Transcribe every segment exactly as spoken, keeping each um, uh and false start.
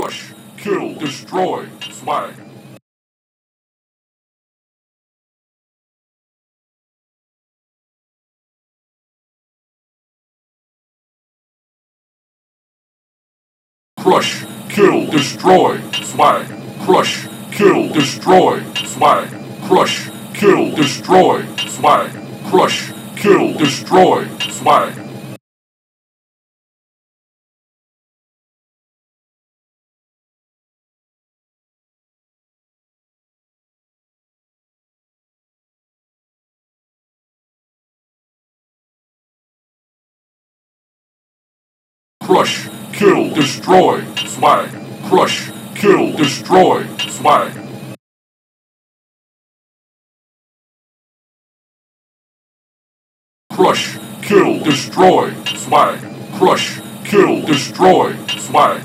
Crush, kill, destroy, swag. Crush, kill, destroy, swag. Crush, kill, destroy, swag. Crush, kill, destroy, swag. Crush, kill, destroy, swag. Crush, kill, destroy, swag. Crush, kill, destroy, swag. Crush, kill, destroy, swag. Crush, kill, destroy, swag.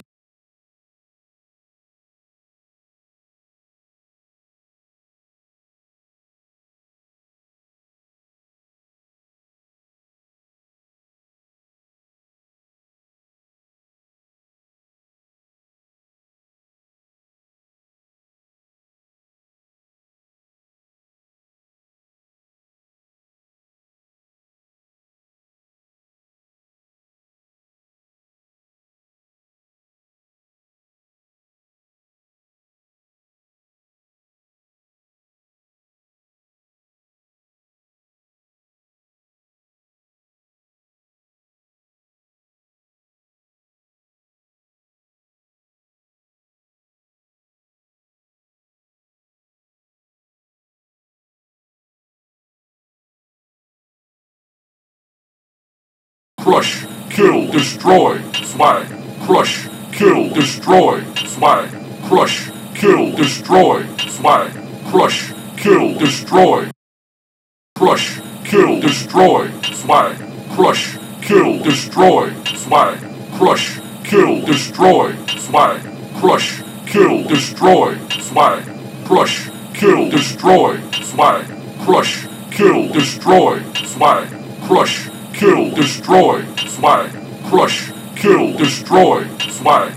Crush, kill, destroy, swag. Crush, kill, destroy, swag. Crush, kill, destroy, swag. Crush, kill, destroy. Crush, kill, destroy, swag. Crush, kill, destroy, swag. Crush, kill, destroy, swag. Crush, kill, destroy, swag. Crush, kill, destroy, swag. Crush, kill, destroy, swag. Crush, kill, destroy, swag. Crush, kill, destroy, swag.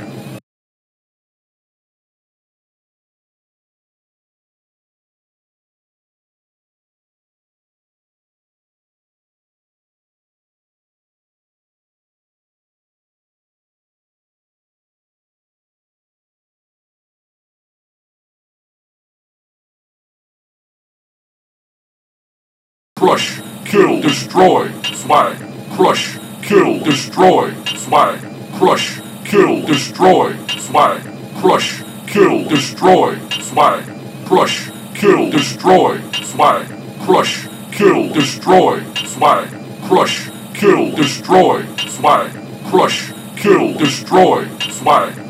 Crush, kill, destroy, swag. Crush, kill, destroy, swag. Crush, kill, destroy, swag. Crush, kill, destroy, swag. Crush, kill, destroy, swag. Crush, kill, destroy, swag. Crush, kill, destroy, swag. Crush, kill, destroy, swag.